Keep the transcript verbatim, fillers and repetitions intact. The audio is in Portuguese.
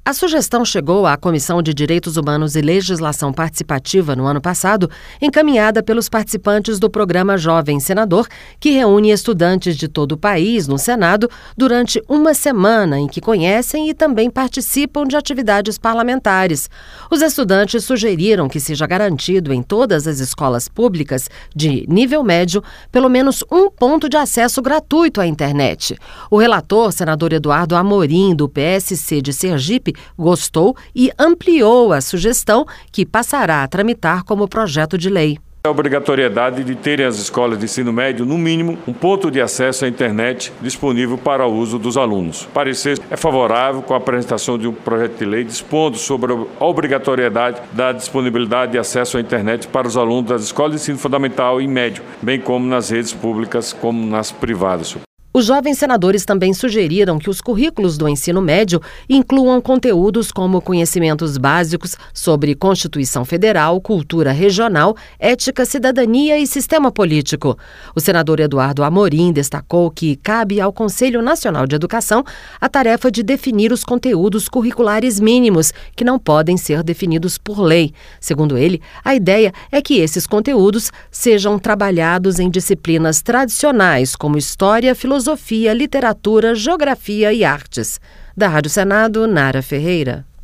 A sugestão chegou à Comissão de Direitos Humanos e Legislação Participativa no ano passado, encaminhada pelos participantes do programa Jovem Senador, que reúne estudantes de todo o país no Senado durante uma semana em que conhecem e também participam de atividades parlamentares. Os estudantes sugeriram que seja garantido em todas as escolas públicas de nível médio pelo menos um ponto de acesso gratuito à internet. O relator, senador Eduardo Amorim, do P S C de Sergipe, gostou e ampliou a sugestão, que passará a tramitar como projeto de lei. A obrigatoriedade de terem as escolas de ensino médio, no mínimo, um ponto de acesso à internet disponível para o uso dos alunos. O parecer é favorável com a apresentação de um projeto de lei dispondo sobre a obrigatoriedade da disponibilidade de acesso à internet para os alunos das escolas de ensino fundamental e médio, bem como nas redes públicas como nas privadas. Os jovens senadores também sugeriram que os currículos do ensino médio incluam conteúdos como conhecimentos básicos sobre Constituição Federal, cultura regional, ética, cidadania e sistema político. O senador Eduardo Amorim destacou que cabe ao Conselho Nacional de Educação a tarefa de definir os conteúdos curriculares mínimos, que não podem ser definidos por lei. Segundo ele, a ideia é que esses conteúdos sejam trabalhados em disciplinas tradicionais como história, filosofia, Filosofia, literatura, geografia e artes. Da Rádio Senado, Nara Ferreira.